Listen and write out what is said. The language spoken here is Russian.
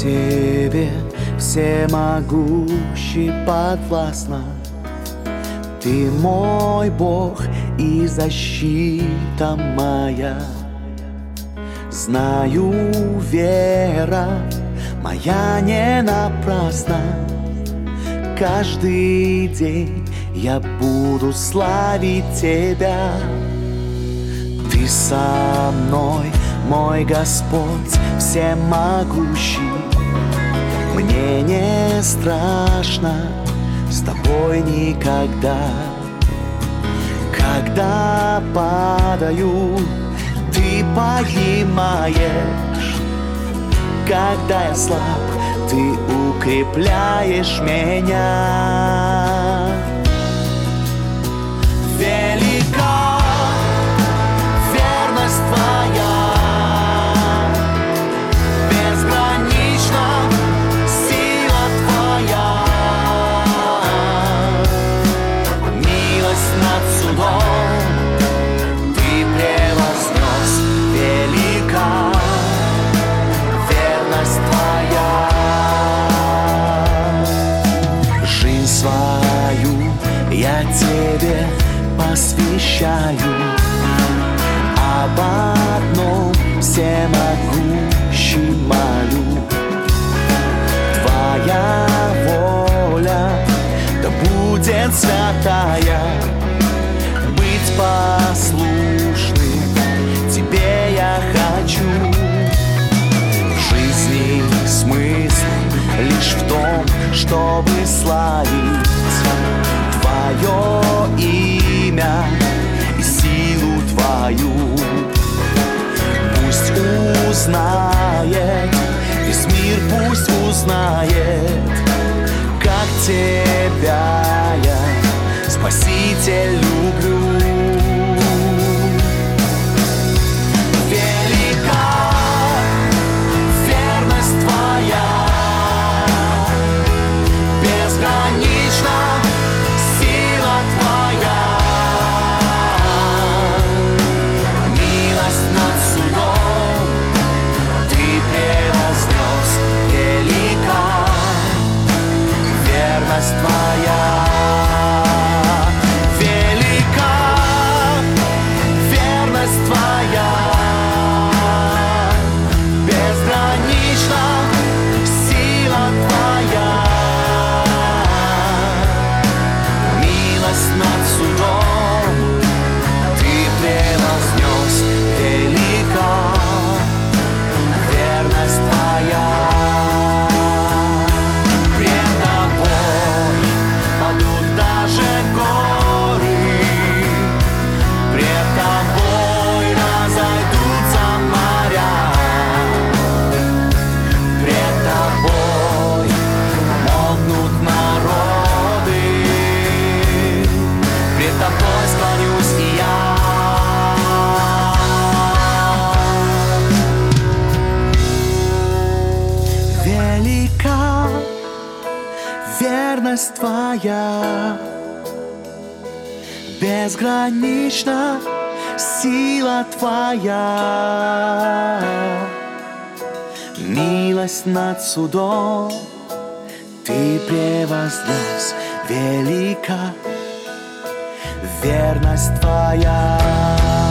Тебе всемогущий подвластна. Ты мой Бог и защита моя. Знаю, вера моя не напрасна. Каждый день я буду славить Тебя. Ты со мной, мой Господь всемогущий. Мне не страшно с Тобой никогда. Когда падаю, Ты поднимаешь. Когда я слаб, Ты укрепляешь меня. Велика верность Твоя, безгранична сила Твоя. Милость над судом Ты превознес. Велика верность Твоя. Жизнь свою я Тебе посвящаю. Об одном всемогущий молю. Твоя воля да будет святая. Быть послушным Тебе я хочу. В жизни смысл лишь в том, чтобы славить Твое имя и силу Твою. Пусть узнает, весь мир пусть узнает, как Тебя я, Спаситель, люблю. Велика верность Твоя, безгранична сила Твоя. Милость над судом Ты превознес. Велика верность Твоя. Велика верность Твоя, безгранична сила Твоя. Милость над судом Ты превознес. Велика верность Твоя. Пред Тобой падут даже горы, пред Тобой разойдутся моря, пред Тобой молкнут народы, пред Тобой склонюсь и я. Велика верность Твоя, безгранична сила Твоя. Милость над судом Ты превознес. Велика верность Твоя.